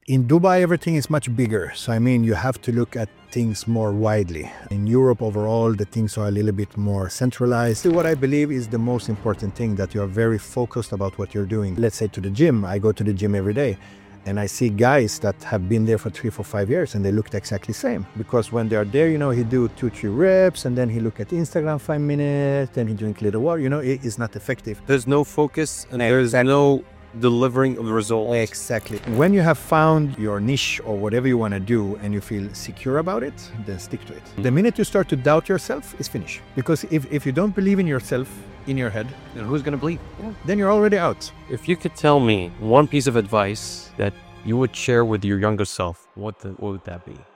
In Dubai, everything is much bigger. So, I mean, you have to look at things more widely. In Europe, overall, the things are a little bit more centralized. What I believe is the most important thing, that you're very focused about what you're doing. Let's say to the gym, I go to the gym every day. And I see guys that have been there for 3, 4, 5 years and they looked exactly the same. Because when they are there, he do 2, 3 reps and then he look at Instagram 5 minutes, then he drink a little water. It is not effective. There's no focus and there's no delivering of the result. Exactly. When you have found your niche or whatever you want to do and you feel secure about it, then stick to it. The minute you start to doubt yourself, it's finished. Because if you don't believe in yourself, in your head, Then who's going to believe? then you're already out. If you could tell me one piece of advice that you would share with your younger self, what would that be?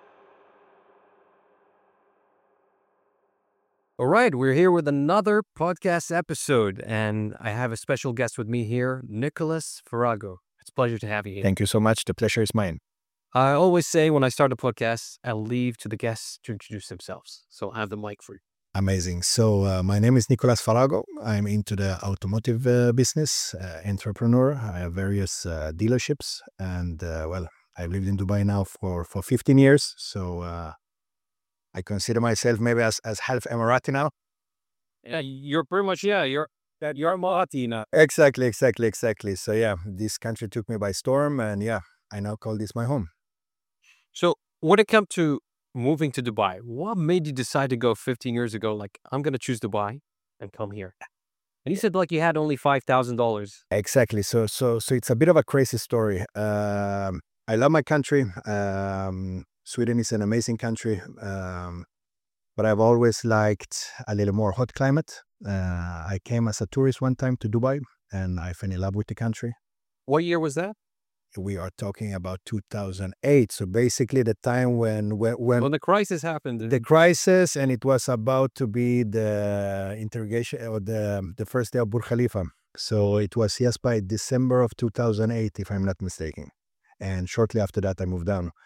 All right, we're here with another podcast episode, and I have a special guest with me here, Nicolas Farago. It's a pleasure to have you here. Thank you so much. The pleasure is mine. I always say when I start a podcast, I'll leave to the guests to introduce themselves. So I have the mic for you. Amazing. So my name is Nicolas Farago. I'm into the automotive business, entrepreneur. I have various dealerships. And I've lived in Dubai now for 15 years. So I consider myself maybe as half Emirati now. Yeah, you're pretty much, you're Mahati now. Exactly. So yeah, this country took me by storm. And yeah, I now call this my home. So when it comes to moving to Dubai, what made you decide to go 15 years ago? Like, I'm going to choose Dubai and come here. And you said like you had only $5,000. Exactly. So it's a bit of a crazy story. I love my country. Sweden is an amazing country. But I've always liked a little more hot climate. I came as a tourist one time to Dubai and I fell in love with the country. What year was that? We are talking about 2008. So basically the time when When the crisis happened. the crisis, and it was about to be the interrogation or the first day of Burj Khalifa. So it was by December of 2008, if I'm not mistaken. And shortly after that, I moved down.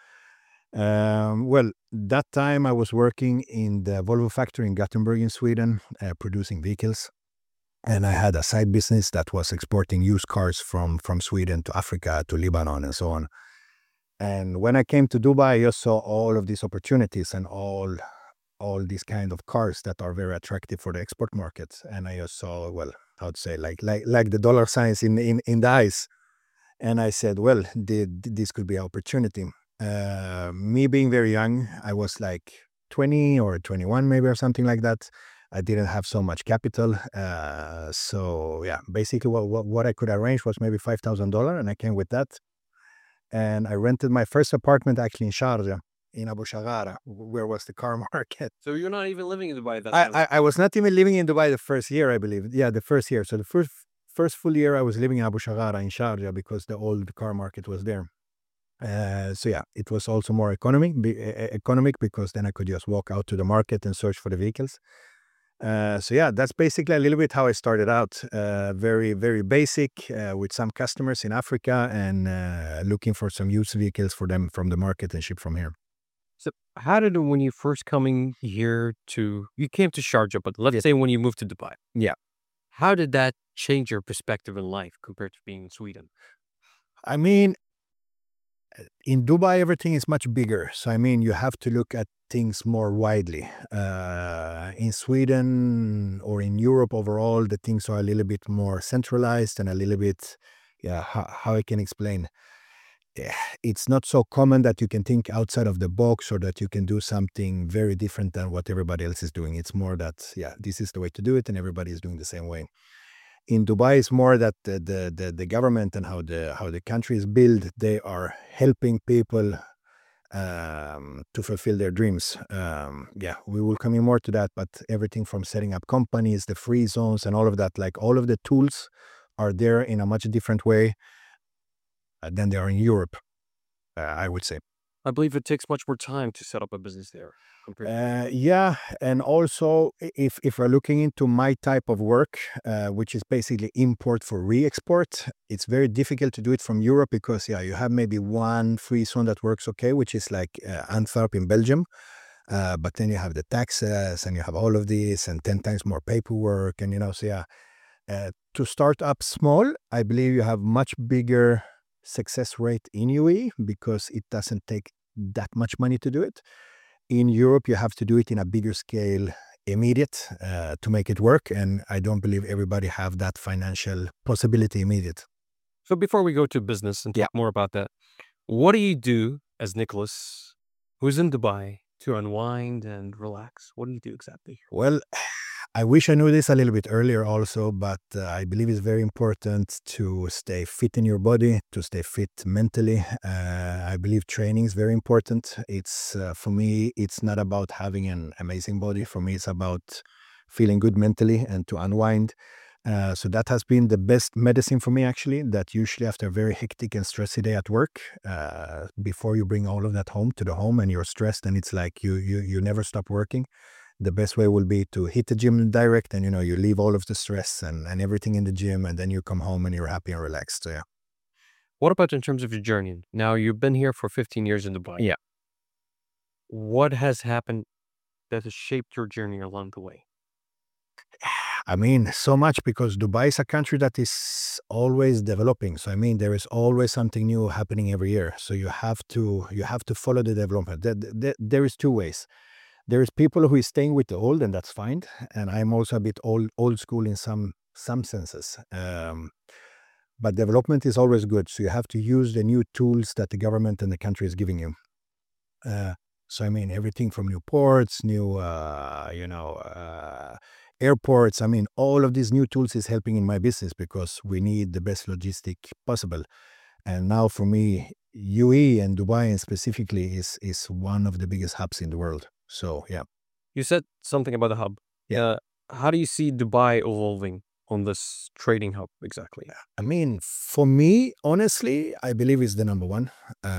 That time I was working in the Volvo factory in Gothenburg in Sweden, producing vehicles. And I had a side business that was exporting used cars from Sweden to Africa, to Lebanon, and so on. And when I came to Dubai, I just saw all of these opportunities and all these kind of cars that are very attractive for the export market. And I just saw, how to say, like the dollar signs in the eyes. And I said, this could be an opportunity. Me being very young, I was like 20 or 21 maybe or something like that. I didn't have so much capital. So yeah, basically what I could arrange was maybe $5,000 and I came with that. And I rented my first apartment actually in Sharjah, in Abu Shagara, where was the car market. So you're not even living in Dubai at that time? I was not even living in Dubai the first year, I believe. Yeah, the first year. So the first full year I was living in Abu Shagara in Sharjah because the old car market was there. So yeah, it was also more economic because then I could just walk out to the market and search for the vehicles. So yeah, that's basically a little bit how I started out. Very, very basic with some customers in Africa and looking for some used vehicles for them from the market and ship from here. So how did, when you first coming here you came to Sharjah, but let's say when you moved to Dubai. Yeah. How did that change your perspective in life compared to being in Sweden? I mean, in Dubai, everything is much bigger. So, I mean, you have to look at things more widely. In Sweden or in Europe overall, the things are a little bit more centralized and a little bit, how I can explain. It's not so common that you can think outside of the box or that you can do something very different than what everybody else is doing. It's more that, this is the way to do it and everybody is doing the same way. In Dubai, it's more that the government and how the country is built, they are helping people to fulfill their dreams. We will come in more to that, but everything from setting up companies, the free zones and all of that, like all of the tools are there in a much different way than they are in Europe, I would say. I believe it takes much more time to set up a business there. And also if we're looking into my type of work, which is basically import for re-export, it's very difficult to do it from Europe because you have maybe one free zone that works okay, which is like Antwerp in Belgium, but then you have the taxes and you have all of this and 10 times more paperwork and to start up small, I believe you have much bigger success rate in UAE because it doesn't take that much money to do it. In Europe, you have to do it in a bigger scale, immediate, to make it work. And I don't believe everybody have that financial possibility immediate. So before we go to business and Yeah. talk more about that, what do you do as Nicholas, who's in Dubai, to unwind and relax? What do you do exactly? Well, I wish I knew this a little bit earlier also, but I believe it's very important to stay fit in your body, to stay fit mentally. I believe training is very important. It's for me, it's not about having an amazing body. For me, it's about feeling good mentally and to unwind. So that has been the best medicine for me, actually. That usually after a very hectic and stressy day at work, before you bring all of that home to the home and you're stressed and it's like you never stop working, the best way will be to hit the gym direct and you leave all of the stress and everything in the gym, and then you come home and you're happy and relaxed. So yeah. What about in terms of your journey? Now, you've been here for 15 years in Dubai. Yeah. What has happened that has shaped your journey along the way? I mean, so much, because Dubai is a country that is always developing. So I mean, there is always something new happening every year. So you have to follow the development. There is two ways. There is people who is staying with the old, and that's fine. And I'm also a bit old school in some senses. But development is always good. So you have to use the new tools that the government and the country is giving you. So I mean, everything from new ports, new airports. I mean, all of these new tools is helping in my business because we need the best logistic possible. And now for me, UAE and Dubai and specifically is one of the biggest hubs in the world. So yeah. You said something about the hub. Yeah. How do you see Dubai evolving on this trading hub exactly? I mean, for me, honestly, I believe it's the number one.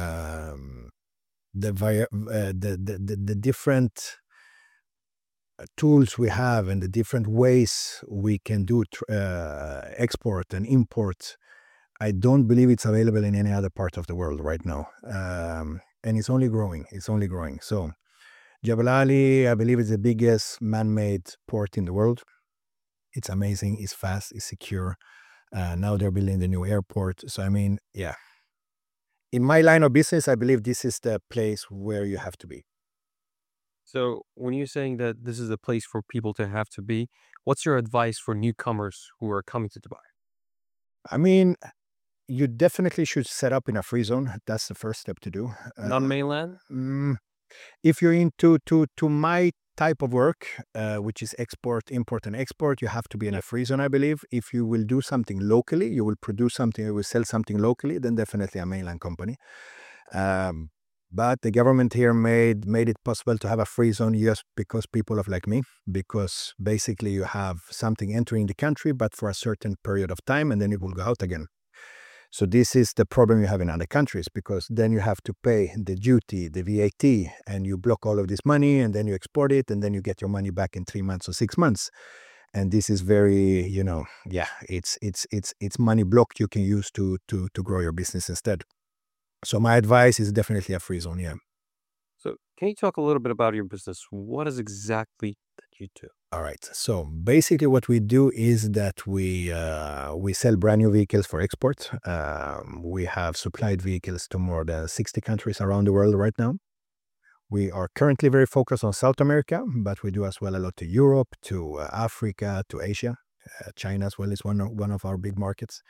The different tools we have and the different ways we can do export and import, I don't believe it's available in any other part of the world right now. And it's only growing. So Jebel Ali, I believe, is the biggest man-made port in the world. It's amazing. It's fast. It's secure. Now they're building the new airport. So I mean, yeah. In my line of business, I believe this is the place where you have to be. So when you're saying that this is a place for people to have to be, what's your advice for newcomers who are coming to Dubai? I mean, you definitely should set up in a free zone. That's the first step to do. Non-mainland? If you're into to my type of work, which is export, import, and export, you have to be in a free zone, I believe. If you will do something locally, you will produce something, you will sell something locally, then definitely a mainland company. But the government here made it possible to have a free zone just because people of like me, because basically you have something entering the country, but for a certain period of time, and then it will go out again. So this is the problem you have in other countries, because then you have to pay the duty, the VAT, and you block all of this money, and then you export it, and then you get your money back in 3 months or 6 months. And this is very, it's money blocked you can use to grow your business instead. So my advice is definitely a free zone, yeah. So can you talk a little bit about your business? What is exactly that you do? All right. So basically, what we do is that we sell brand new vehicles for export. We have supplied vehicles to more than 60 countries around the world right now. We are currently very focused on South America, but we do as well a lot to Europe, to Africa, to Asia. China as well is one of our big markets.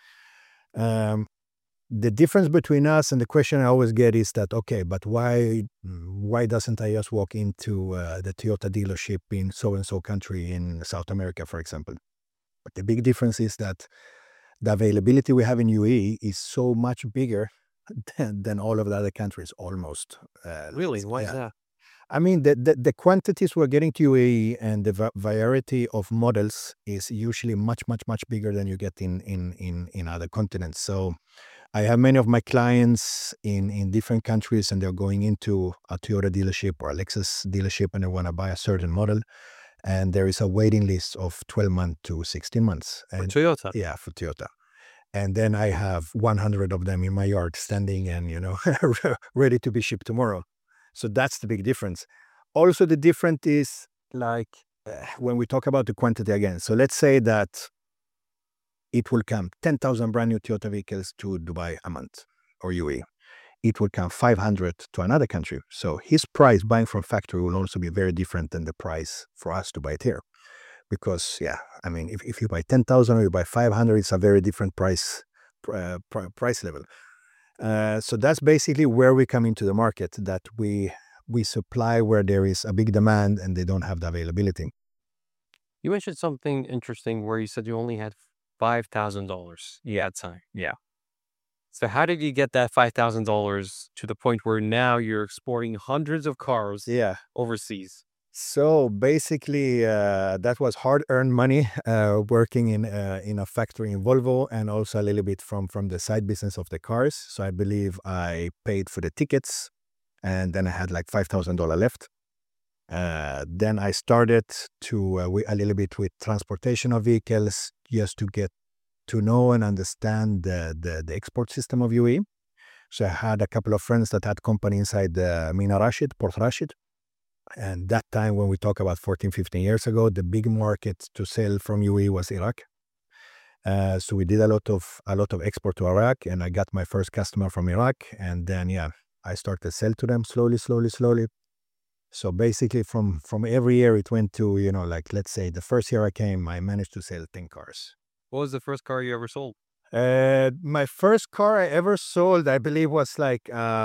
The difference between us and the question I always get is that, okay, but why doesn't I just walk into the Toyota dealership in so-and-so country in South America, for example? But the big difference is that the availability we have in UAE is so much bigger than all of the other countries, almost. Really? Why is Yeah. that? I mean, the quantities we're getting to UAE and the variety of models is usually much, much, much bigger than you get in other continents. So I have many of my clients in different countries, and they're going into a Toyota dealership or a Lexus dealership, and they want to buy a certain model. And there is a waiting list of 12 months to 16 months. For And Toyota? yeah, for Toyota. And then I have 100 of them in my yard standing and, ready to be shipped tomorrow. So that's the big difference. Also, the difference is like when we talk about the quantity again. So let's say that it will come 10,000 brand new Toyota vehicles to Dubai a month. or UE, it would come 500 to another country. So his price buying from factory will also be very different than the price for us to buy it here. Because, yeah, I mean, if you buy 10,000 or you buy 500, it's a very different price level. So that's basically where we come into the market, that we supply where there is a big demand and they don't have the availability. You mentioned something interesting where you said you only had $5,000 at time. Yeah. So how did you get that $5,000 to the point where now you're exporting hundreds of cars Yeah. overseas? So basically, that was hard-earned money, working in a factory in Volvo, and also a little bit from the side business of the cars. So I believe I paid for the tickets, and then I had like $5,000 left. Then I started to a little bit with transportation of vehicles, just to get to know and understand the export system of UAE. So I had a couple of friends that had company inside Mina Rashid, Port Rashid. And that time, when we talk about 14, 15 years ago, the big market to sell from UAE was Iraq. So we did a lot of export to Iraq, and I got my first customer from Iraq. And then, yeah, I started to sell to them slowly. So basically, from every year, it went to, like, let's say the first year I came, I managed to sell 10 cars. What was the first car you ever sold? My first car I ever sold, I believe, was like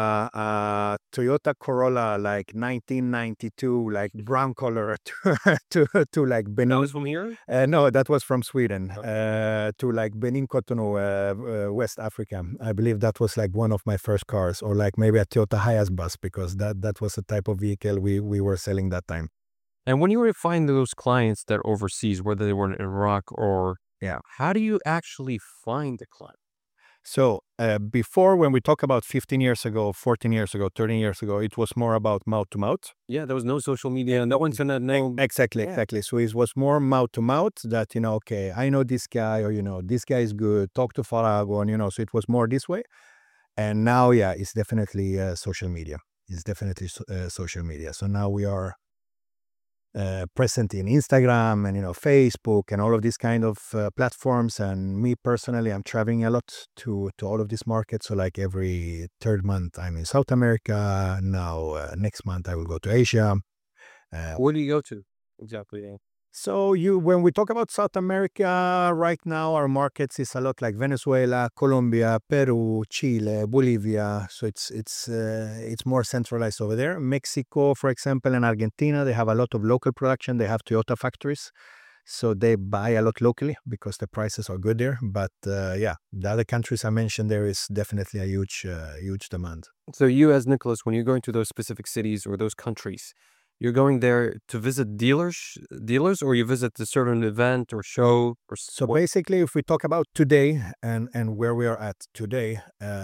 Toyota Corolla, like 1992, like brown color, to like That Benin. was from here? No, that was from Sweden. To like Benin Cotonou, West Africa. I believe that was like one of my first cars, or like maybe a Toyota Hiace bus, because that was the type of vehicle we were selling that time. And when you were finding those clients that are overseas, whether they were in Iraq or, Yeah. how do you actually find the client? So before, when we talk about 15 years ago, 14 years ago, 13 years ago, it was more about mouth to mouth. Yeah, there was no social media. No one's gonna know. Exactly. So it was more mouth to mouth, that, okay, I know this guy, or, this guy is good, talk to Farago, and, so it was more this way. And now, yeah, it's definitely social media. It's definitely social media. So now we are present in Instagram and, Facebook and all of these kind of platforms. And me personally, I'm traveling a lot to all of these markets. So like every third month, I'm in South America. Now, next month, I will go to Asia. Where do you go to exactly? So when we talk about South America right now, our markets is a lot like Venezuela, Colombia, Peru, Chile, Bolivia. So it's more centralized over there. Mexico, for example, and Argentina, they have a lot of local production. They have Toyota factories, so they buy a lot locally because the prices are good there. But yeah, the other countries I mentioned, there is definitely a huge demand. So you, as Nicholas, when you're going to those specific cities or those countries, you're going there to visit dealers, or you visit a certain event or show, or So basically, if we talk about today and where we are at today,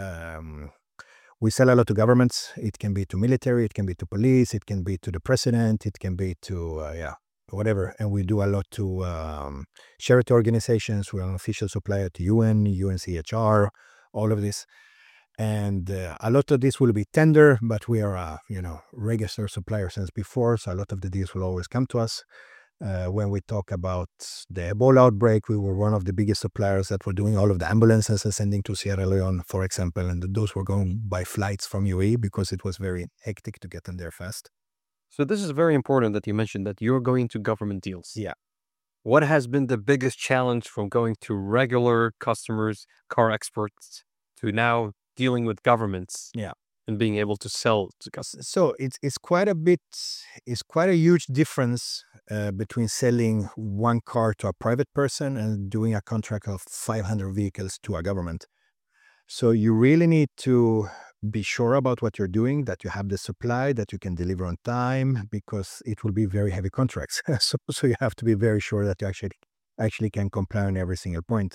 we sell a lot to governments. It can be to military, it can be to police, it can be to the president, it can be to whatever. And we do a lot to charity organizations. We're an official supplier to UN, UNCHR, all of this. And a lot of this will be tender, but we are a registered supplier since before, so a lot of the deals will always come to us. When we talk about the Ebola outbreak, we were one of the biggest suppliers that were doing all of the ambulances and sending to Sierra Leone, for example, and those were going by flights from UAE because it was very hectic to get them there fast. So this is very important that you mentioned that you're going to government deals. Yeah. What has been the biggest challenge from going to regular customers, car experts, to now dealing with governments? Yeah. And being able to sell to customers. So it's quite a huge difference between selling one car to a private person and doing a contract of 500 vehicles to a government. So you really need to be sure about what you're doing, that you have the supply, that you can deliver on time, because it will be very heavy contracts. So you have to be very sure that you actually can comply on every single point.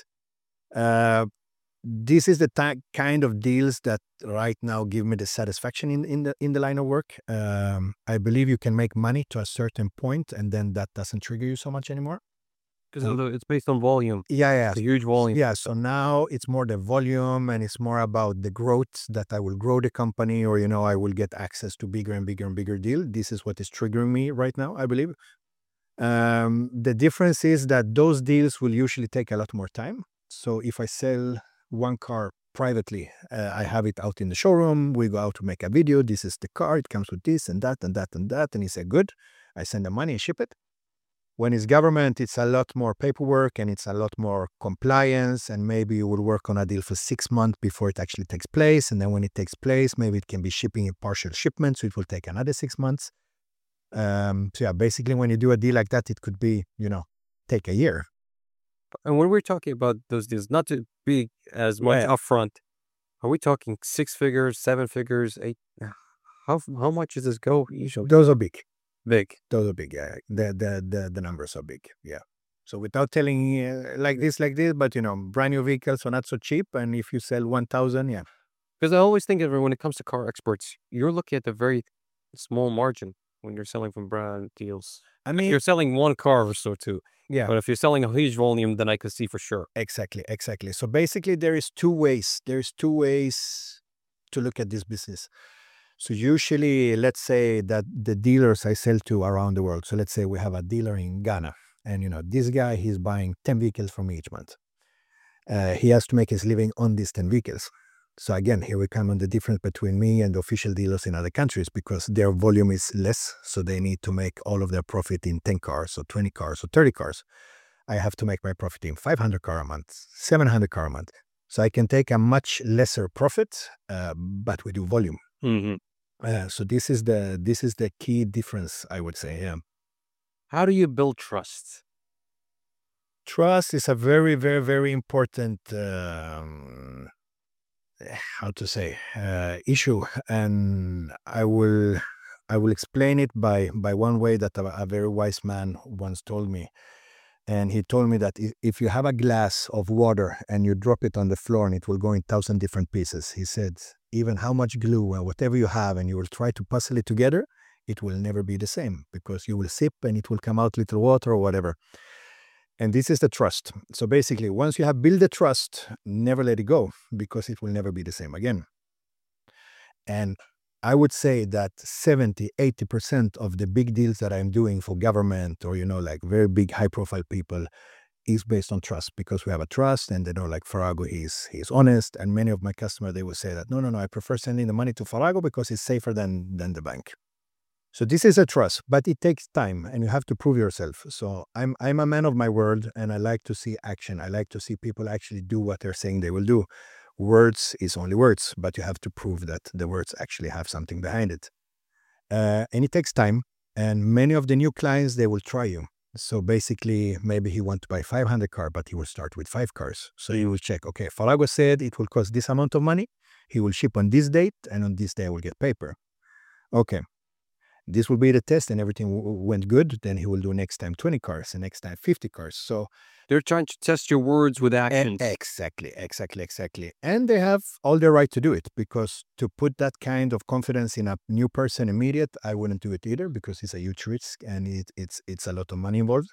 This is the kind of deals that right now give me the satisfaction in the line of work. I believe you can make money to a certain point, and then that doesn't trigger you so much anymore. Because it's based on volume. Yeah. It's a huge volume. Yeah, so now it's more the volume, and it's more about the growth, that I will grow the company, or, I will get access to bigger and bigger and bigger deal. This is what is triggering me right now, I believe. The difference is that those deals will usually take a lot more time. So if I sell one car privately. I have it out in the showroom. We go out to make a video. This is the car. It comes with this and that and that and that. And he said, good. I send the money and ship it. When it's government, it's a lot more paperwork and it's a lot more compliance. And maybe you will work on a deal for 6 months before it actually takes place. And then when it takes place, maybe it can be shipping in partial shipment. So it will take another 6 months. So yeah, basically when you do a deal like that, it could be, take a year. And when we're talking about those deals, not to be as much upfront, are we talking 6 figures, 7 figures, 8? How much does this go usually? Those are big. Big. Those are big. Yeah. The numbers are big. Yeah. So without telling like this, but brand new vehicles are not so cheap. And if you sell 1,000, yeah. Because I always think of it when it comes to car exports, you're looking at a very small margin when you're selling from brand deals. I mean, you're selling one car or so too. Yeah. But if you're selling a huge volume, then I could see for sure. Exactly. So basically there is two ways. There's 2 ways to look at this business. So usually, let's say that the dealers I sell to around the world. So let's say we have a dealer in Ghana and, this guy, he's buying 10 vehicles from me each month. He has to make his living on these 10 vehicles. So again, here we come on the difference between me and the official dealers in other countries because their volume is less. So they need to make all of their profit in 10 cars or 20 cars or 30 cars. I have to make my profit in 500 car a month, 700 car a month. So I can take a much lesser profit, but we do volume. Mm-hmm. So this is the key difference, I would say. Yeah. How do you build trust? Trust is a very, very, very important issue, and I will explain it by one way that a very wise man once told me. And he told me that if you have a glass of water and you drop it on the floor and it will go in 1,000 different pieces, he said, even how much glue or whatever you have and you will try to puzzle it together, it will never be the same because you will sip and it will come out little water or whatever. And this is the trust. So basically, once you have built the trust, never let it go because it will never be the same again. And I would say that 70-80% of the big deals that I'm doing for government or, like very big high profile people is based on trust because we have a trust and they know like Farago, he's honest. And many of my customers, they will say that, no, I prefer sending the money to Farago because it's safer than the bank. So this is a trust, but it takes time and you have to prove yourself. So I'm a man of my word and I like to see action. I like to see people actually do what they're saying they will do. Words is only words, but you have to prove that the words actually have something behind it. And it takes time. And many of the new clients, they will try you. So basically, maybe he wants to buy 500 cars, but he will start with 5 cars. So you will check, okay, Farago said it will cost this amount of money. He will ship on this date, and on this day I will get paper. Okay. This will be the test and everything went good. Then he will do next time 20 cars and next time 50 cars. So they're trying to test your words with actions. Exactly. And they have all the right to do it because to put that kind of confidence in a new person immediate, I wouldn't do it either because it's a huge risk and it's a lot of money involved.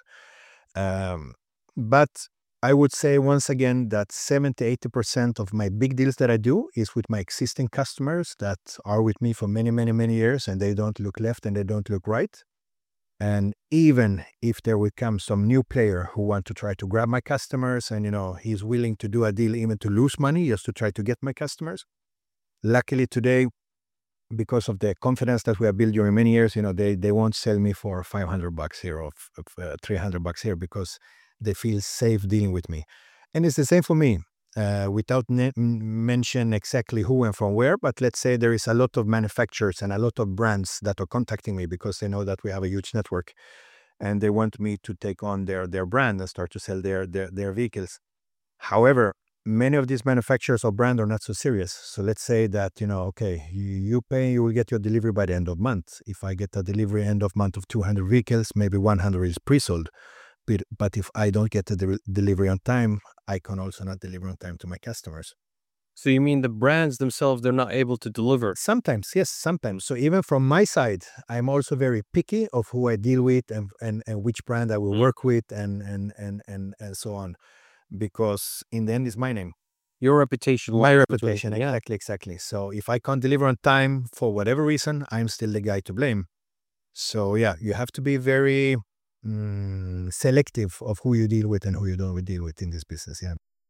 But I would say once again that 70-80% of my big deals that I do is with my existing customers that are with me for many, many, many years and they don't look left and they don't look right. And even if there will come some new player who want to try to grab my customers and, he's willing to do a deal even to lose money just to try to get my customers. Luckily today, because of the confidence that we have built during many years, they won't sell me for $500 here or $300 here because they feel safe dealing with me. And it's the same for me. Without mention exactly who and from where, but let's say there is a lot of manufacturers and a lot of brands that are contacting me because they know that we have a huge network and they want me to take on their brand and start to sell their vehicles. However, many of these manufacturers or brands are not so serious. So let's say that, okay, you pay, you will get your delivery by the end of month. If I get a delivery end of month of 200 vehicles, maybe 100 is pre-sold. But if I don't get the delivery on time, I can also not deliver on time to my customers. So you mean the brands themselves, they're not able to deliver? Sometimes, yes, sometimes. So even from my side, I'm also very picky of who I deal with and which brand I will work with and so on. Because in the end, it's my name. Your reputation. My reputation, yeah. Exactly. So if I can't deliver on time for whatever reason, I'm still the guy to blame. So yeah, you have to be very selective of who you deal with and who you don't deal with in this business. Yeah.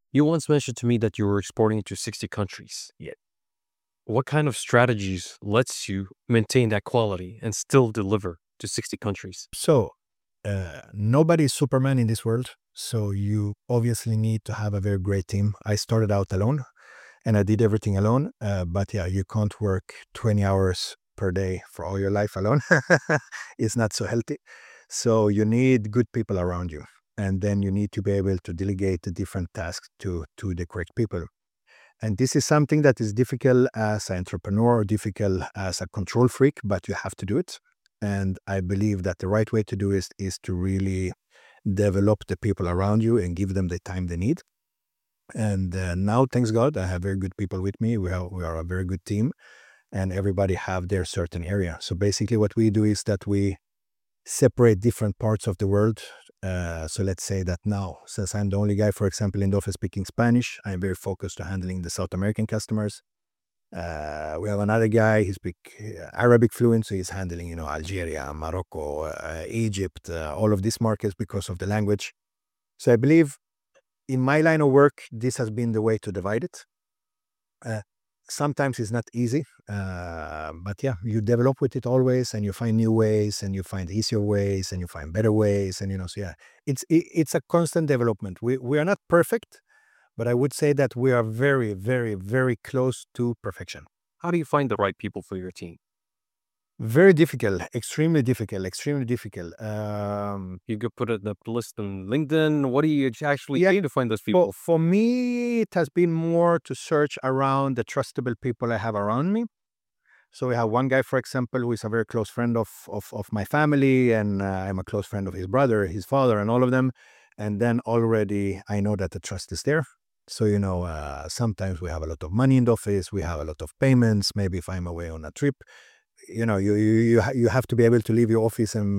You once mentioned to me that you were exporting to 60 countries. Yeah. What kind of strategies lets you maintain that quality and still deliver to 60 countries? So, nobody is Superman in this world. So you obviously need to have a very great team. I started out alone and I did everything alone. But yeah, you can't work 20 hours per day for all your life alone. It's not so healthy. So you need good people around you. And then you need to be able to delegate the different tasks to the correct people. And this is something that is difficult as an entrepreneur or difficult as a control freak, but you have to do it. And I believe that the right way to do it is to really develop the people around you and give them the time they need. And now, thanks God, I have very good people with me. We are a very good team, and everybody have their certain area. So basically, what we do is that we separate different parts of the world. So let's say that now, since I'm the only guy, for example, in the office speaking Spanish, I'm very focused on handling the South American customers. We have another guy, he speaks Arabic fluent, so he's handling, Algeria, Morocco, Egypt, all of these markets because of the language. So I believe in my line of work, this has been the way to divide it. Sometimes it's not easy, but yeah, you develop with it always, and you find new ways, and you find easier ways, and you find better ways, and so yeah, it's a constant development. We are not perfect, but I would say that we are very, very, very close to perfection. How do you find the right people for your team? Very difficult, extremely difficult, extremely difficult. You could put it up list on LinkedIn. What do you actually Yeah, do to find those people? For me, it has been more to search around the trustable people I have around me. So we have one guy, for example, who is a very close friend of my family, and I'm a close friend of his brother, his father, and all of them. And then already I know that the trust is there. So, sometimes we have a lot of money in the office, we have a lot of payments. Maybe if I'm away on a trip, you have to be able to leave your office and,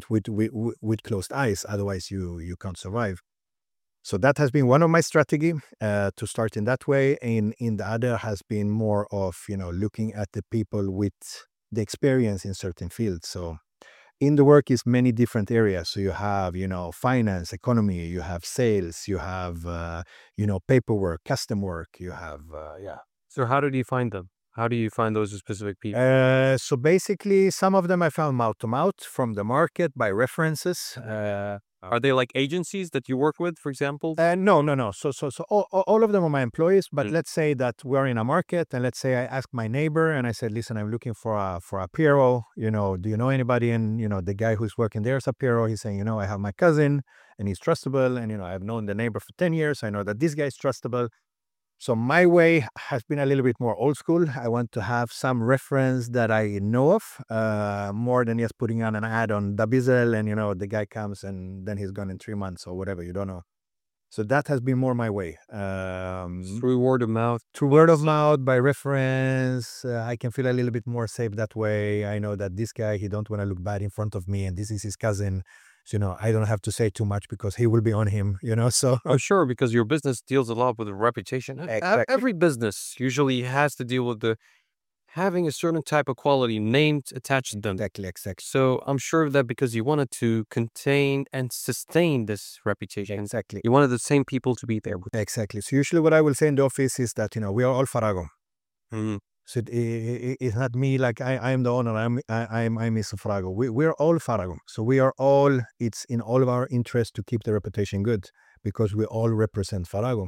with closed eyes. Otherwise, you can't survive. So that has been one of my strategy to start in that way. In the other has been more of, looking at the people with the experience in certain fields. So in the work is many different areas. So you have, finance, economy, you have sales, you have, paperwork, custom work, you have, yeah. So how did you find them? How do you find those specific people? So basically, some of them I found mouth to mouth from the market by references. Are they like agencies that you work with, for example? No. So all of them are my employees. But Mm. let's say that we're in a market, and let's say I ask my neighbor, and I said, "Listen, I'm looking for a PRO. Do you know anybody?" And the guy who's working there is a PRO. He's saying, I have my cousin, and he's trustable, and I've known the neighbor for 10 years. I know that this guy is trustable. So my way has been a little bit more old school. I want to have some reference that I know of, more than just putting on an ad on Dabizel and, the guy comes and then he's gone in 3 months or whatever, you don't know. So that has been more my way. Through word of mouth. Through word of mouth, by reference, I can feel a little bit more safe that way. I know that this guy, he don't want to look bad in front of me, and this is his cousin. So, I don't have to say too much because he will be on him, so. Oh, sure, because your business deals a lot with the reputation. Exactly. Every business usually has to deal with having a certain type of quality named attached to them. Exactly. So I'm sure that because you wanted to contain and sustain this reputation, Exactly. you wanted the same people to be there with. Exactly. So usually what I will say in the office is that, we are all Farago. Mhm. So it's not me, like I'm the owner, I'm Mr. Farago. We're all Farago. So we are all, it's in all of our interest to keep the reputation good because we all represent Farago.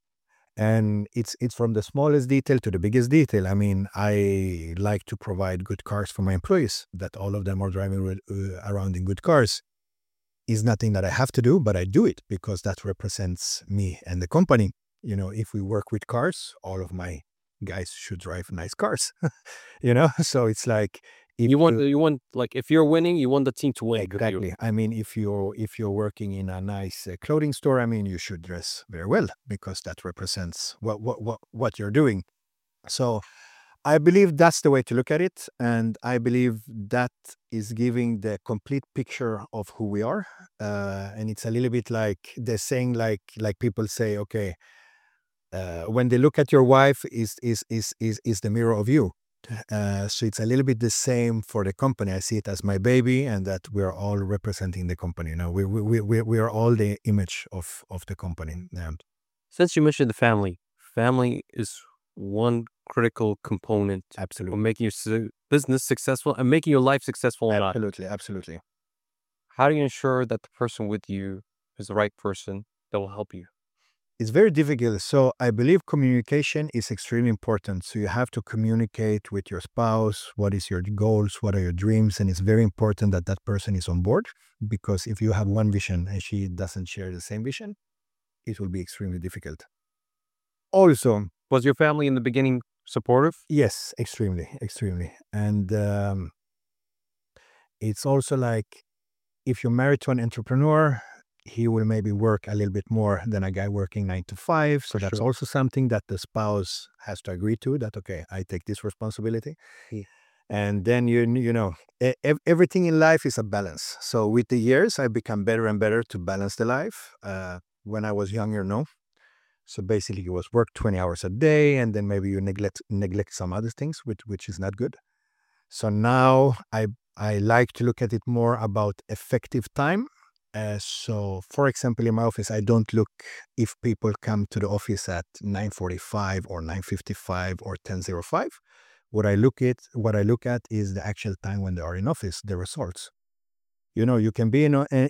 And it's from the smallest detail to the biggest detail. I mean, I like to provide good cars for my employees, that all of them are driving around in good cars. Is nothing that I have to do, but I do it because that represents me and the company. If we work with cars, all of my guys should drive nice cars. So it's like if You want like if you're winning, you want the team to win. with you. exactly. I mean, if you're working in a nice clothing store, I mean, you should dress very well because that represents what you're doing. So I believe that's the way to look at it, and I believe that is giving the complete picture of who we are. And it's a little bit like the saying, like people say, okay, when they look at your wife, is the mirror of you. So it's a little bit the same for the company. I see it as my baby, and that we're all representing the company. We are all the image of the company. Since you mentioned the family is one critical component of Absolutely. making your business successful and making your life successful or not. Absolutely. How do you ensure that the person with you is the right person that will help you? It's very difficult. So I believe communication is extremely important. So you have to communicate with your spouse. What is your goals? What are your dreams? And it's very important that that person is on board, because if you have one vision and she doesn't share the same vision, it will be extremely difficult. Also, Was your family in the beginning supportive? yes, extremely. And it's also like, if you're married to an entrepreneur, he will maybe work a little bit more than a guy working 9 to 5. So For that's sure. also something that the spouse has to agree to, that, okay, I take this responsibility. Mm. And then, everything in life is a balance. So with the years, I've become better and better to balance the life. When I was younger, no. So basically, it was work 20 hours a day, and then maybe you neglect some other things, which is not good. So now I like to look at it more about effective time. So, for example, in my office, I don't look if people come to the office at 9:45 or 9:55 or 10:05. What I look at is the actual time when they are in office, the results. You can be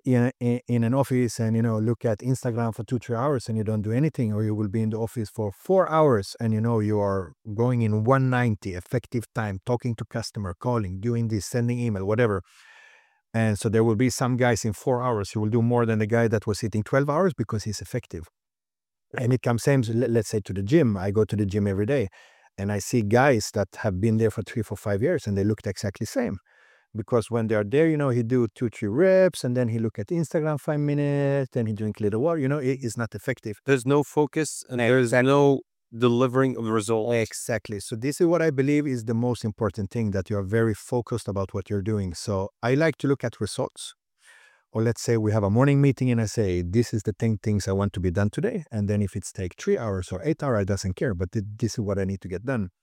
in an office and, look at Instagram for 2-3 hours and you don't do anything, or you will be in the office for 4 hours and, you are going in 190 effective time, talking to customer, calling, doing this, sending email, whatever. And so there will be some guys in 4 hours who will do more than the guy that was sitting 12 hours because he's effective. And it comes same, let's say, to the gym. I go to the gym every day and I see guys that have been there for 3, 4, 5 years and they looked exactly same. Because when they are there, he do 2, 3 reps and then he look at Instagram 5 minutes, then he drink a little water. It is not effective. There's no focus and there's no delivering of the results. Exactly. So this is what I believe is the most important thing, that you are very focused about what you're doing. So I like to look at results. Or let's say we have a morning meeting and I say, this is the 10 things I want to be done today. And then if it's take 3 hours or 8 hours, I doesn't care. But this is what I need to get done.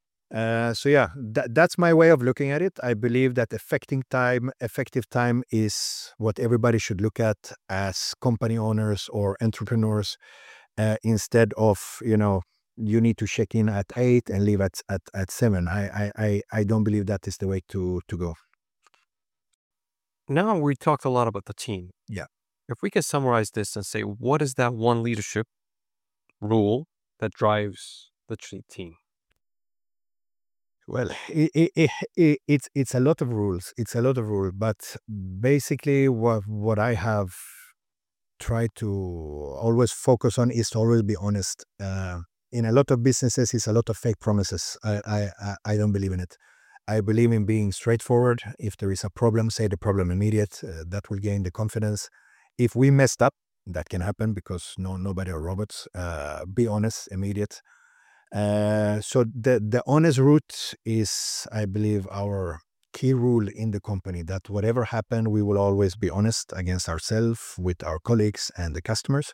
So yeah, that's my way of looking at it. I believe that effective time is what everybody should look at as company owners or entrepreneurs, instead of, you need to check in at 8 and leave at 7. I don't believe that is the way to go. Now we talked a lot about the team. Yeah. If we can summarize this and say, what is that one leadership rule that drives the team? Well, it's a lot of rules. It's a lot of rules, but basically what I have tried to always focus on is to always be honest. In a lot of businesses, it's a lot of fake promises. I don't believe in it. I believe in being straightforward. If there is a problem, say the problem immediate. That will gain the confidence. If we messed up, that can happen because nobody are robots. Be honest, immediate. So the honest route is, I believe, our key rule in the company, that whatever happened, we will always be honest against ourselves, with our colleagues and the customers.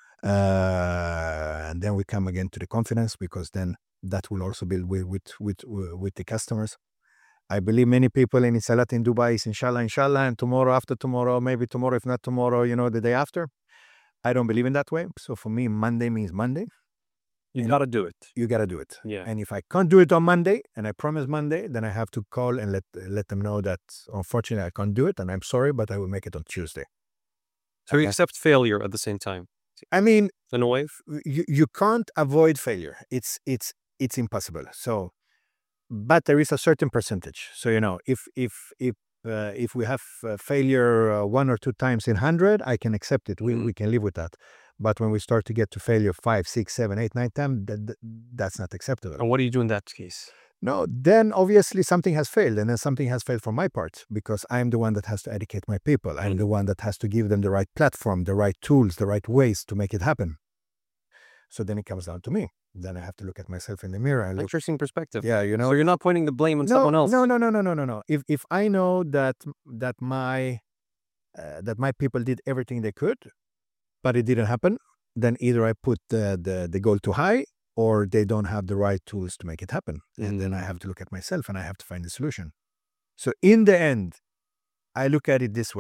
And then we come again to the confidence, because then that will also build with the customers. I believe many people, and it's a lot in Dubai, is inshallah, and tomorrow, after tomorrow, maybe tomorrow, if not tomorrow, the day after. I don't believe in that way. So for me, Monday means Monday. You got to do it. You got to do it. Yeah. And if I can't do it on Monday, and I promise Monday, then I have to call and let them know that, unfortunately, I can't do it, and I'm sorry, but I will make it on Tuesday. So you accept failure at the same time. I mean, in a way, you can't avoid failure. It's impossible. So, but there is a certain percentage. So, if we have failure 1 or 2 times in 100, I can accept it. We can live with that. But when we start to get to failure 5, 6, 7, 8, 9 times, that's not acceptable. And what do you do in that case? No, then obviously something has failed, and then something has failed from my part, because I'm the one that has to educate my people. I'm the one that has to give them the right platform, the right tools, the right ways to make it happen. So then it comes down to me. Then I have to look at myself in the mirror and look. Interesting perspective. Yeah, So you're not pointing the blame on someone else. No. If I know that my people did everything they could, but it didn't happen, then either I put the goal too high, or they don't have the right tools to make it happen. And then I have to look at myself and I have to find the solution. So in the end, I look at it this way.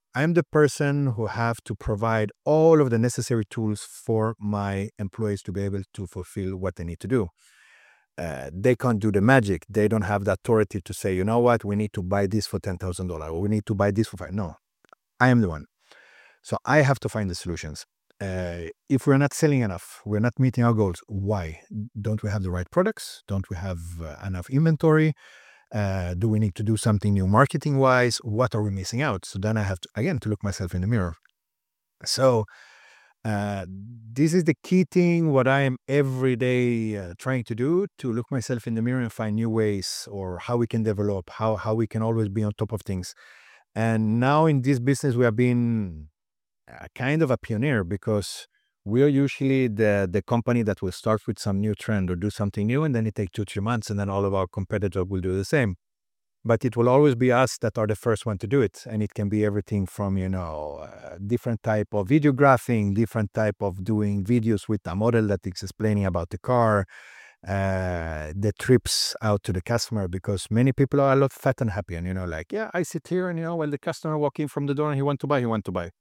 I'm the person who have to provide all of the necessary tools for my employees to be able to fulfill what they need to do. They can't do the magic. They don't have the authority to say, you know what, we need to buy this for $10,000 or we need to buy this for $5,000. No, I am the one. So I have to find the solutions. If we're not selling enough, we're not meeting our goals. Why? Don't we have the right products? Don't we have enough inventory? Do we need to do something new marketing-wise? What are we missing out? So then I have to, again, to look myself in the mirror. So this is the key thing, what I am every day trying to do, to look myself in the mirror and find new ways or how we can develop, how we can always be on top of things. And now in this business, we have been kind of a pioneer because we are usually the company that will start with some new trend or do something new, and then it takes 2-3 months, and then all of our competitors will do the same. But it will always be us that are the first one to do it. And it can be everything from, different type of videographing, different type of doing videos with a model that is explaining about the car, the trips out to the customer, because many people are a lot fat and happy. And, yeah, I sit here and, when the customer walk in from the door and he want to buy.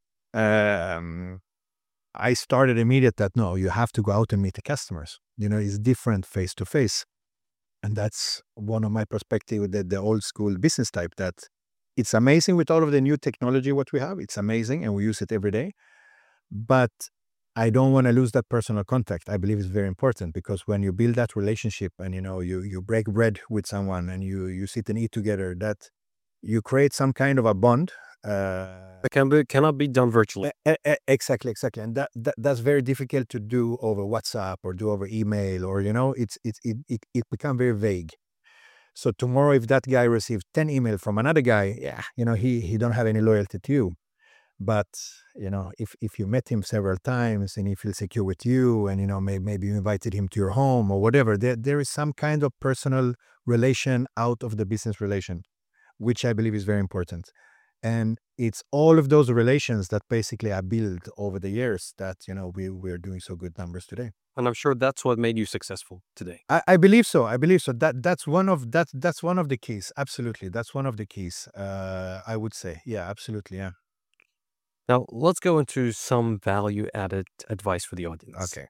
I started immediate that, no, you have to go out and meet the customers. It's different face to face. And that's one of my perspective, the old school business type, that it's amazing with all of the new technology, what we have. It's amazing and we use it every day. But I don't want to lose that personal contact. I believe it's very important because when you build that relationship and, you break bread with someone and you sit and eat together, that you create some kind of a bond. It cannot be done virtually. Exactly. And that's very difficult to do over WhatsApp or do over email, or, it becomes very vague. So tomorrow, if that guy receives 10 emails from another guy, he don't have any loyalty to you. But, if you met him several times and he feels secure with you and, maybe you invited him to your home or whatever, there is some kind of personal relation out of the business relation, which I believe is very important. And it's all of those relations that basically I built over the years that, we're doing so good numbers today. And I'm sure that's what made you successful today. I believe so. That's one of the keys. Absolutely. That's one of the keys. I would say. Yeah, absolutely. Yeah. Now, let's go into some value-added advice for the audience. Okay.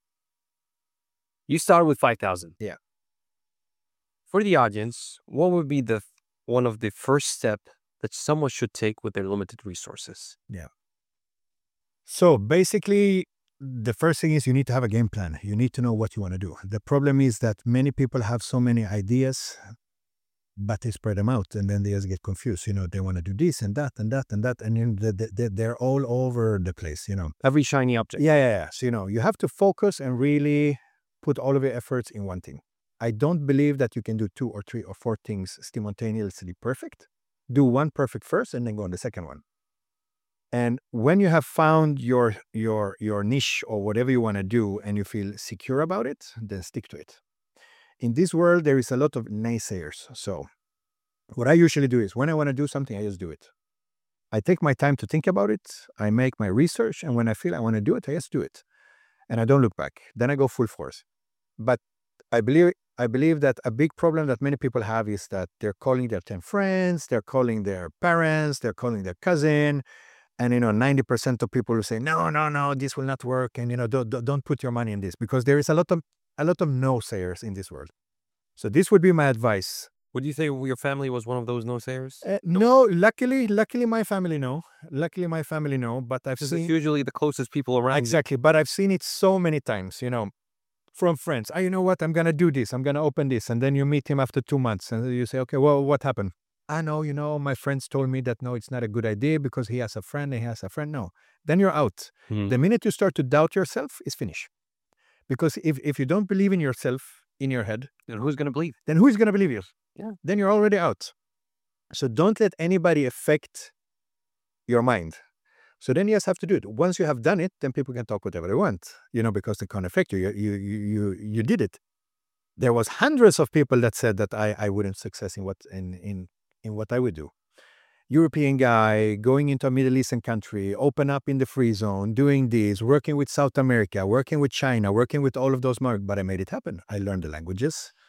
You started with 5,000. Yeah. For the audience, what would be one of the first step that someone should take with their limited resources? Yeah. So basically, the first thing is you need to have a game plan. You need to know what you want to do. The problem is that many people have so many ideas, but they spread them out and then they just get confused. They want to do this and that and that and that. And they're all over the place, Every shiny object. Yeah. So, you have to focus and really put all of your efforts in one thing. I don't believe that you can do 2 or 3 or 4 things simultaneously perfect. Do one perfect first and then go on the second one. And when you have found your niche or whatever you want to do and you feel secure about it, then stick to it. In this world, there is a lot of naysayers. So what I usually do is when I want to do something, I just do it. I take my time to think about it. I make my research. And when I feel I want to do it, I just do it. And I don't look back. Then I go full force. But I believe that a big problem that many people have is that they're calling their 10 friends, they're calling their parents, they're calling their cousin. And, 90% of people will say, no, this will not work. And, don't put your money in this, because there is a lot of no-sayers in this world. So this would be my advice. Would you say your family was one of those no-sayers? No, luckily my family no. But I've seen... It's usually the closest people around. Exactly. But I've seen it so many times, from friends. You know what? I'm going to do this. I'm going to open this. And then you meet him after 2 months and you say, okay, well, what happened? I know, my friends told me that, no, it's not a good idea because he has a friend and he has a friend. No, then you're out. The minute you start to doubt yourself, it's finished. Because if you don't believe in yourself, in your head, then who's going to believe? Then who is going to believe you? Yeah. Then you're already out. So don't let anybody affect your mind. So then you just have to do it. Once you have done it, then people can talk whatever they want, because they can't affect you. You did it. There was hundreds of people that said that I wouldn't success in what I would do. European guy going into a Middle Eastern country, open up in the free zone, doing this, working with South America, working with China, working with all of those markets. But I made it happen. I learned the languages.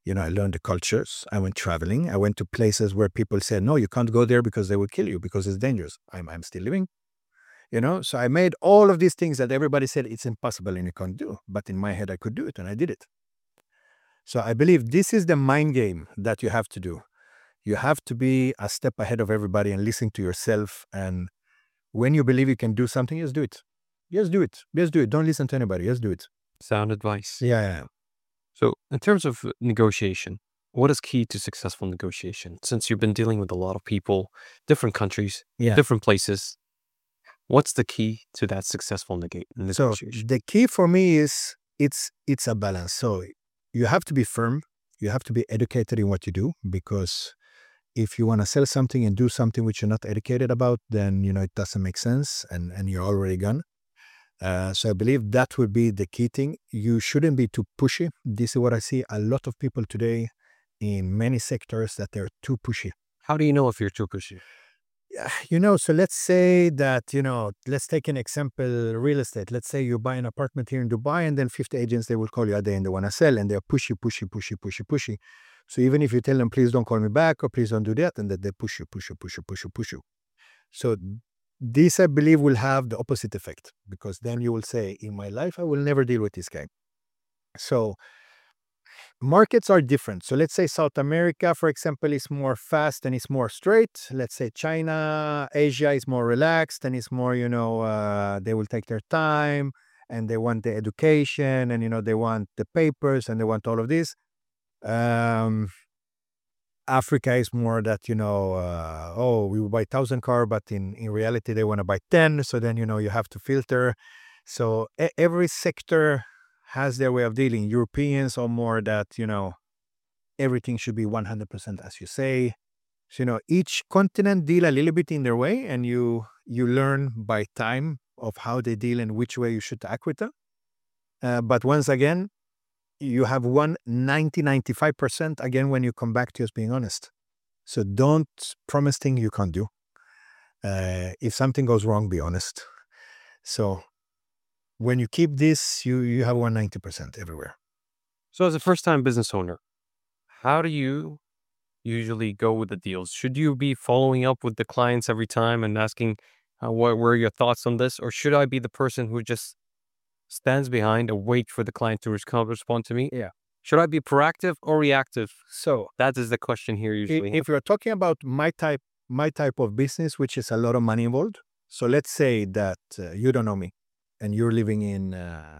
I learned the cultures. I went traveling. I went to places where people said, no, you can't go there because they will kill you because it's dangerous. I'm still living. So I made all of these things that everybody said it's impossible and you can't do. But in my head, I could do it and I did it. So I believe this is the mind game that you have to do. You have to be a step ahead of everybody and listen to yourself. And when you believe you can do something, just do it. Just do it. Just do it. Don't listen to anybody. Just do it. Sound advice. Yeah. So in terms of negotiation, what is key to successful negotiation? Since you've been dealing with a lot of people, different countries, different places, what's the key to that successful negotiation? So the key for me is it's a balance. So you have to be firm. You have to be educated in what you do, because if you want to sell something and do something which you're not educated about, then, it doesn't make sense and you're already gone. So I believe that would be the key thing. You shouldn't be too pushy. This is what I see a lot of people today in many sectors, that they're too pushy. How do you know if you're too pushy? So let's say that, let's take an example, real estate. Let's say you buy an apartment here in Dubai and then 50 agents, they will call you a day and they want to sell, and they're pushy. So even if you tell them, please don't call me back or please don't do that, and that they push you. So this, I believe, will have the opposite effect, because then you will say, in my life, I will never deal with this guy. So markets are different. So let's say South America, for example, is more fast and it's more straight. Let's say China, Asia is more relaxed and it's more, they will take their time and they want the education and, they want the papers and they want all of this. Africa is more that, we will buy 1,000 cars, but in reality, they want to buy 10. So then, you have to filter. So every sector has their way of dealing. Europeans are more that, everything should be 100% as you say. So, each continent deal a little bit in their way, and you learn by time of how they deal and which way you should act with them. But once again, you have 95% again when you come back to just being honest. So don't promise things you can't do. If something goes wrong, be honest. So when you keep this, you have 190% everywhere. So as a first-time business owner, how do you usually go with the deals? Should you be following up with the clients every time and asking, what were your thoughts on this? Or should I be the person who just stands behind and wait for the client to respond to me? Yeah. Should I be proactive or reactive? So that is the question here usually. If you're talking about my type of business, which is a lot of money involved. So let's say that you don't know me and you're living in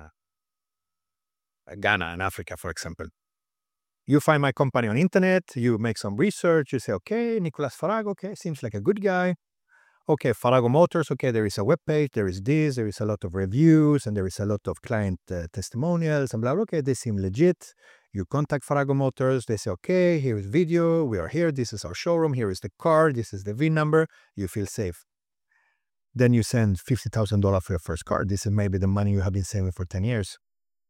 Ghana in Africa, for example. You find my company on internet, you make some research, you say, okay, Nicolas Farago, okay, seems like a good guy. Okay, Farago Motors, okay, there is a webpage, there is a lot of reviews, and there is a lot of client testimonials, and blah, blah, okay, they seem legit. You contact Farago Motors, they say, okay, here is video, we are here, this is our showroom, here is the car, this is the VIN number, you feel safe. Then you send $50,000 for your first car. This is maybe the money you have been saving for 10 years.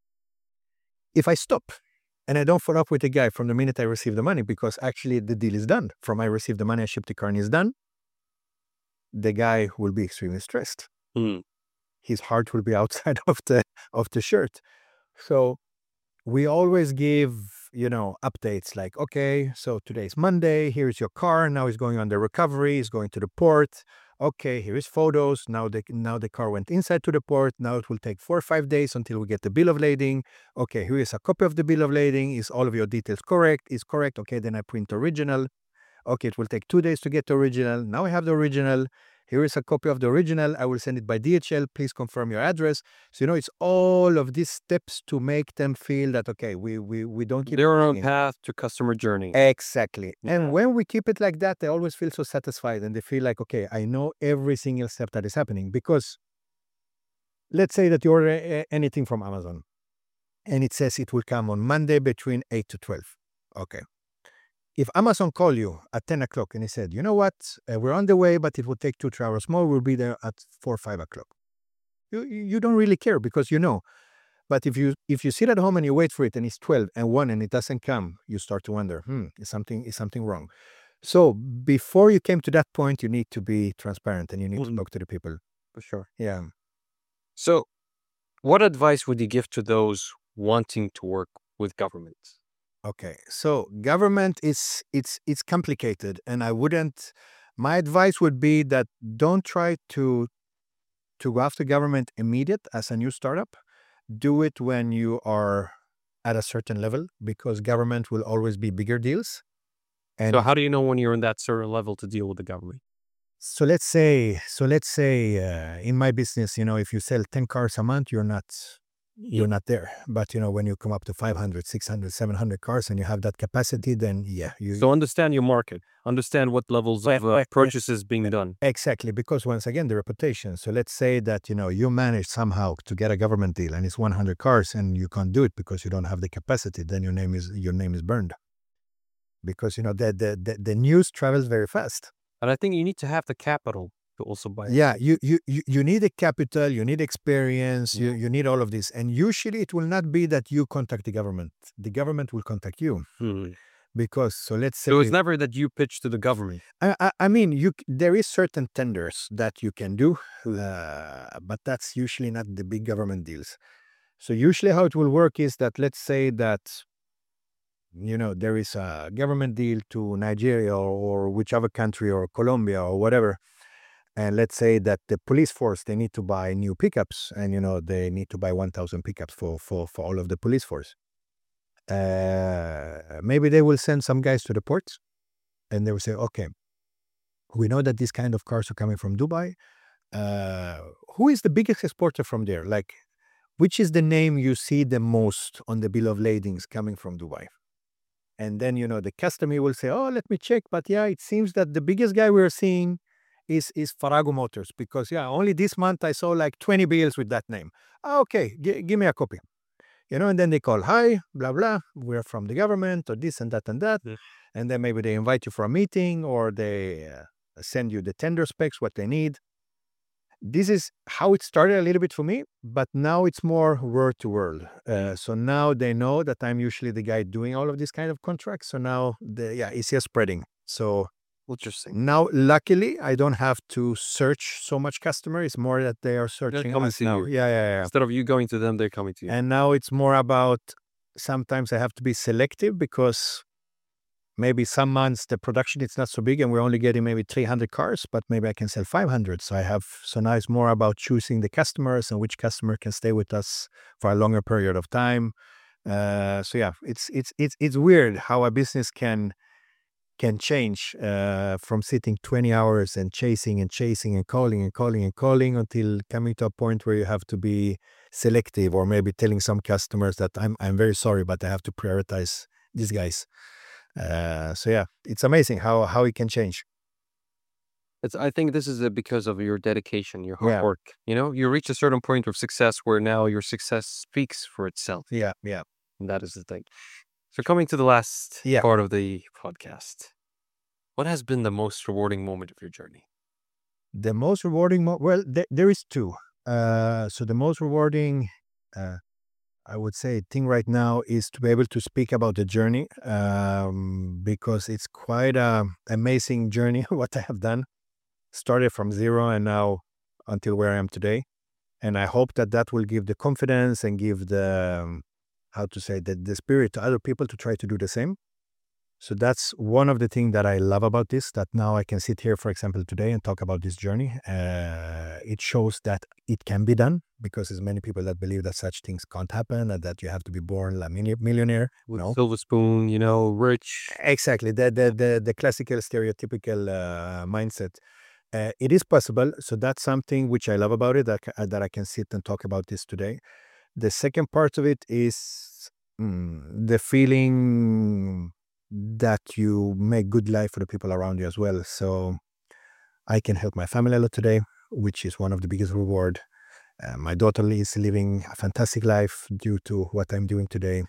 If I stop and I don't follow up with the guy from the minute I receive the money, because actually the deal is done, from I receive the money, I ship the car and it's done, the guy will be extremely stressed. His heart will be outside of the shirt. So we always give, updates like, okay, so today's Monday, here's your car, now it's going on the recovery, it's going to the port. Okay, here is photos. Now the car went inside to the port. Now it will take 4 or 5 days until we get the bill of lading. Okay, here is a copy of the bill of lading. Is all of your details correct? Is correct. Okay, then I print original. Okay, it will take 2 days to get the original. Now I have the original. Here is a copy of the original. I will send it by DHL. Please confirm your address. So, it's all of these steps to make them feel that, okay, we don't keep their own path to customer journey. Exactly. Yeah. And when we keep it like that, they always feel so satisfied and they feel like, okay, I know every single step that is happening. Because let's say that you order anything from Amazon and it says it will come on Monday between 8 to 12. Okay. If Amazon call you at 10 o'clock and he said, you know what, we're on the way, but it will take 2-3 hours more, we'll be there at 4 or 5 o'clock. You don't really care because you know. But if you sit at home and you wait for it and it's 12 and 1 and it doesn't come, you start to wonder, is something wrong? So before you came to that point, you need to be transparent and you need to talk to the people. For sure. Yeah. So what advice would you give to those wanting to work with governments? Okay, so government is it's complicated, and I wouldn't. My advice would be that don't try to go after government immediate as a new startup. Do it when you are at a certain level, because government will always be bigger deals. So And how do you know when you're in that certain level to deal with the government? so let's say in my business, if you sell 10 cars a month, you're not there. But when you come up to 500, 600, 700 cars and you have that capacity, then yeah, So understand your market. Understand what levels of purchases being done. exactly, because once again, the reputation. So let's say that you manage somehow to get a government deal and it's 100 cars and you can't do it because you don't have the capacity, then your name is burned, because the news travels very fast. And I think you need to have the capital to also buy it. Yeah, you need a capital, you need experience, you need all of this, and usually it will not be that you contact the government. The government will contact you, because let's say, So it's never that you pitch to the government. I mean, there is certain tenders that you can do, but that's usually not the big government deals. So usually how it will work is that, let's say that there is a government deal to Nigeria or whichever country, or Colombia or whatever. And let's say that the police force, they need to buy new pickups, and they need to buy 1,000 pickups for all of the police force. Maybe they will send some guys to the ports, and they will say, okay, we know that these kind of cars are coming from Dubai. Who is the biggest exporter from there? Like, which is the name you see the most on the bill of ladings coming from Dubai? And then, the customer will say, oh, let me check. But yeah, it seems that the biggest guy we're seeing is Farago Motors, because only this month I saw like 20 bills with that name. Okay, give me a copy. And then they call, hi, blah, blah, we're from the government, or this and that and that. Yeah. And then maybe they invite you for a meeting, or they send you the tender specs, what they need. This is how it started a little bit for me, but now it's more word to word. So now they know that I'm usually the guy doing all of these kind of contracts. So now it's just spreading. So Interesting. now, luckily, I don't have to search so much customer. It's more that they are searching coming us to now. you. Yeah. Instead of you going to them, they're coming to you. And now it's more about, sometimes I have to be selective, because maybe some months the production is not so big and we're only getting maybe 300 cars, but maybe I can sell 500. So now it's more about choosing the customers and which customer can stay with us for a longer period of time. So yeah, it's weird how a business can change from sitting 20 hours and chasing and calling until coming to a point where you have to be selective, or maybe telling some customers that I'm very sorry, but I have to prioritize these guys. So yeah, it's amazing how it can change. I think this is because of your dedication, your hard Yeah. work. You reach a certain point of success where now your success speaks for itself. Yeah. And that is the thing. So coming to the last Yeah. part of the podcast, what has been the most rewarding moment of your journey? The most rewarding, well, there is two. So the most rewarding, I would say, thing right now is to be able to speak about the journey, because it's quite a amazing journey what I have done. Started from zero and now until where I am today. And I hope that will give the confidence and give the, how to say, the spirit to other people to try to do the same. So that's one of the things that I love about this, that now I can sit here, for example, today and talk about this journey. It shows that it can be done, because there's many people that believe that such things can't happen, and that you have to be born a millionaire. With No. silver spoon, rich. Exactly. The classical stereotypical mindset. It is possible. So that's something which I love about it, that I can sit and talk about this today. The second part of it is the feeling that you make good life for the people around you as well. So I can help my family a lot today, which is one of the biggest reward. My daughter is living a fantastic life due to what I'm doing today.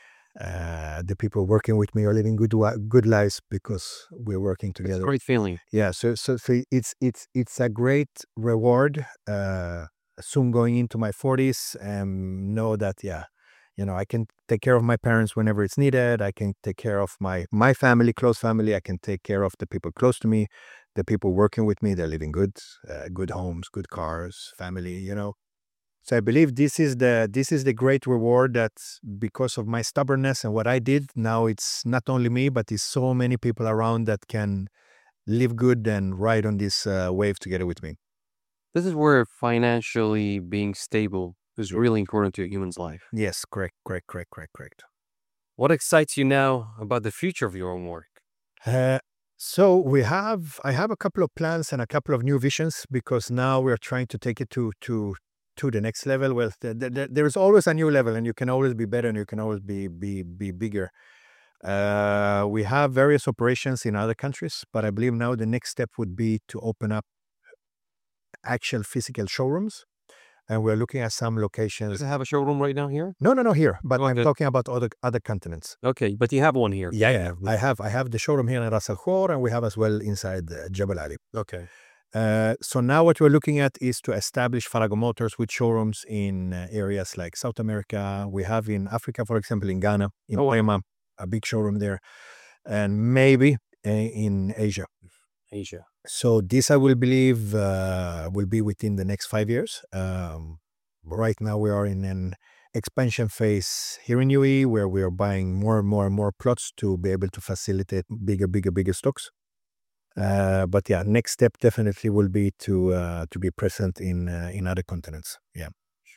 The people working with me are living good lives because we're working It's a together. great feeling. Yeah, so it's a great reward. Soon going into my 40s, and know that I can take care of my parents whenever it's needed. I can take care of my family, close family. I can take care of the people close to me, the people working with me. They're living good homes, good cars, family. So I believe this is the great reward that because of my stubbornness and what I did, now it's not only me, but it's so many people around that can live good and ride on this wave together with me. This is where financially being stable is really important to a human's life. Yes, correct. What excites you now about the future of your own work? So I have a couple of plans and a couple of new visions because now we're trying to take it to the next level. Well, there is always a new level, and you can always be better, and you can always be bigger. We have various operations in other countries, but I believe now the next step would be to open up actual physical showrooms, and we're looking at some locations. Does it have a showroom right now here? No, here, but I'm Okay. talking about other continents. Okay, but you have one here. Yeah. I have the showroom here in Ras Al Khor, and we have as well inside Jabal Ali. Okay. So now what we're looking at is to establish Farago Motors with showrooms in areas like South America. We have in Africa, for example, in Ghana, in Poema, a big showroom there, and maybe in Asia. So this, I will believe, will be within the next 5 years. Right now we are in an expansion phase here in UAE, where we are buying more and more plots to be able to facilitate bigger stocks. But yeah, next step definitely will be to be present in other continents. Yeah.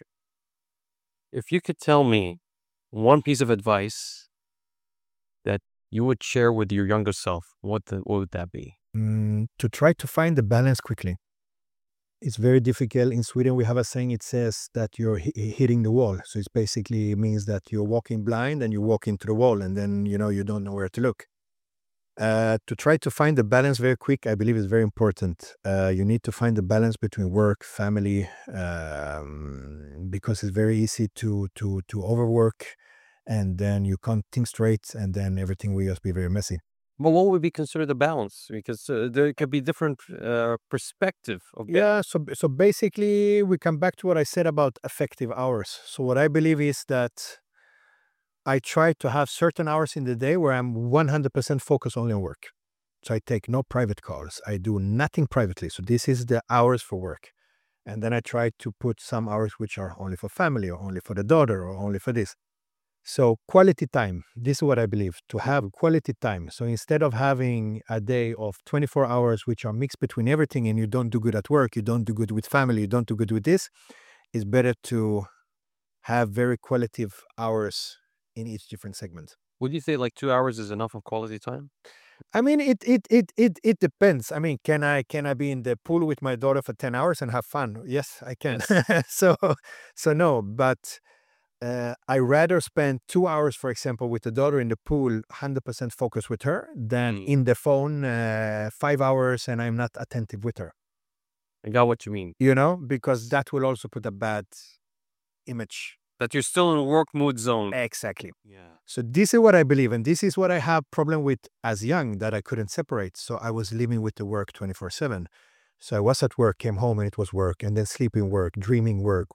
If you could tell me one piece of advice that you would share with your younger self, what would that be? To try to find the balance quickly. It's very difficult. In Sweden, we have a saying, it says that you're hitting the wall. So it basically means that you're walking blind and you walk into the wall, and then, you don't know where to look. To try to find the balance very quick, I believe is very important. You need to find the balance between work, family, because it's very easy to overwork, and then you can't think straight, and then everything will just be very messy. But what would be considered a balance? Because there could be different perspective of Yeah, so basically we come back to what I said about effective hours. So what I believe is that I try to have certain hours in the day where I'm 100% focused only on work. So I take no private calls. I do nothing privately. So this is the hours for work. And then I try to put some hours which are only for family, or only for the daughter, or only for this. So quality time, this is what I believe, to have quality time. So instead of having a day of 24 hours, which are mixed between everything, and you don't do good at work, you don't do good with family, you don't do good with this, it's better to have very qualitative hours in each different segment. Would you say like 2 hours is enough of quality time? I mean, it depends. I mean, can I be in the pool with my daughter for 10 hours and have fun? Yes, I can. So no, but I rather spend 2 hours, for example, with the daughter in the pool, 100% focused with her, than in the phone 5 hours and I'm not attentive with her. I got what you mean. Because that will also put a bad image. That you're still in a work mood zone. Exactly. Yeah. So this is what I believe, and this is what I have problem with as young, that I couldn't separate. So I was living with the work 24/7. So I was at work, came home, and it was work, and then sleeping work, dreaming work,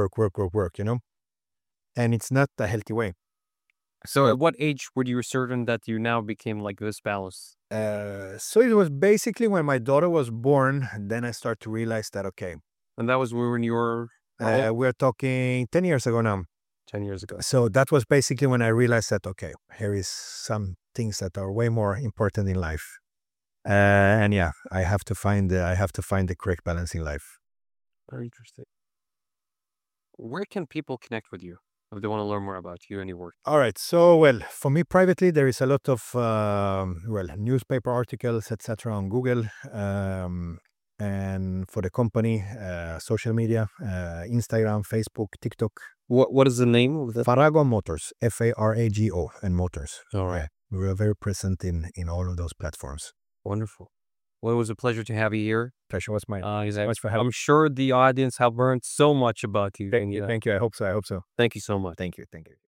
and it's not a healthy way. So at what age were you certain that you now became like this balance? So it was basically when my daughter was born, then I start to realize that, okay. And that was when you were... we're talking 10 years ago now. 10 years ago. So that was basically when I realized that, okay, here is some things that are way more important in life. And yeah, I have to find the correct balance in life. Very interesting. Where can people connect with you if they want to learn more about you and your work? All right. So, well, for me privately, there is a lot of newspaper articles, etc. on Google. And for the company, social media, Instagram, Facebook, TikTok. What is the name of the... Farago Motors, Farago and Motors. All right. Yeah, we are very present in all of those platforms. Wonderful. Well, it was a pleasure to have you here. Pleasure was mine. Much for having. I'm sure the audience have learned so much about you. Thank you. I hope so. Thank you so much. Thank you.